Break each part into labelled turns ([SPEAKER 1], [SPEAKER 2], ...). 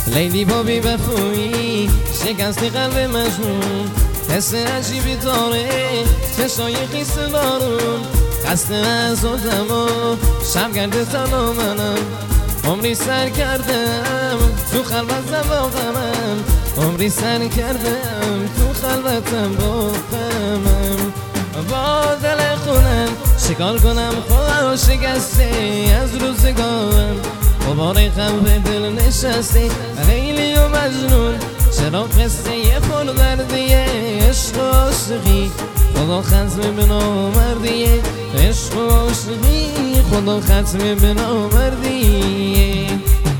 [SPEAKER 1] لیلی با بی وفایی شکستی قلب مجنون، حس عجیبی داره چشای خیس بارون، خسته از آدم و شب گرده تنها منم، عمری سر کردم تو خلوتم با غمم، عمری سر کردم تو خلوتم با غمم. با دل خونم شکار کنم خدا شکسته از روزگارم، غبار غم به دل نشسته لیلی و مجنون، چرا قصه پر دردیه عشق و عاشقی، خدا ختم به نامردیه عشق و عاشقی، خدا ختم به نامردیه.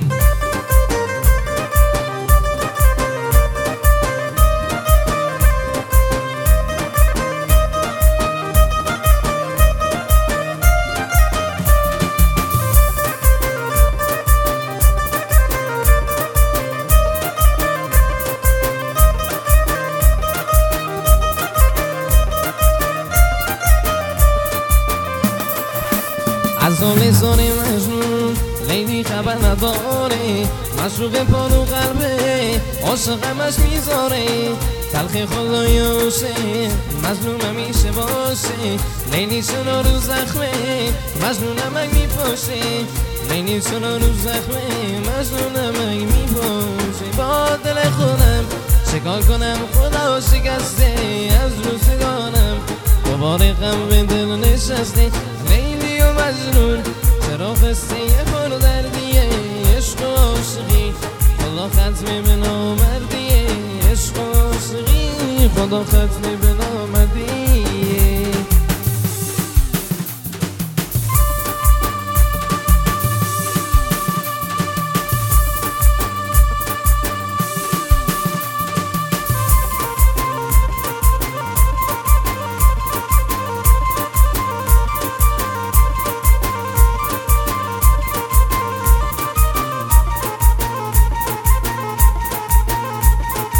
[SPEAKER 1] از آمیزان مجنون لیلی خبر نداره، مشروق پارو قلبه عاشقمش میذاره، تلخ خدایوشه مجنون همیشه باشه، لیلی چرا رو زخمه مجنون همک میپاشه، لیلی چرا رو زخمه مجنون همک میپاشه. با دل خودم چکار کنم خدا شکسته از روزگارم، غبار غم به دل نشسته لیلی و مجنون، چرا قصه پر دردیه عشق و عاشقی، خدا ختم به نامردیه عشق و عاشقی، خدا ختم به نامردیه.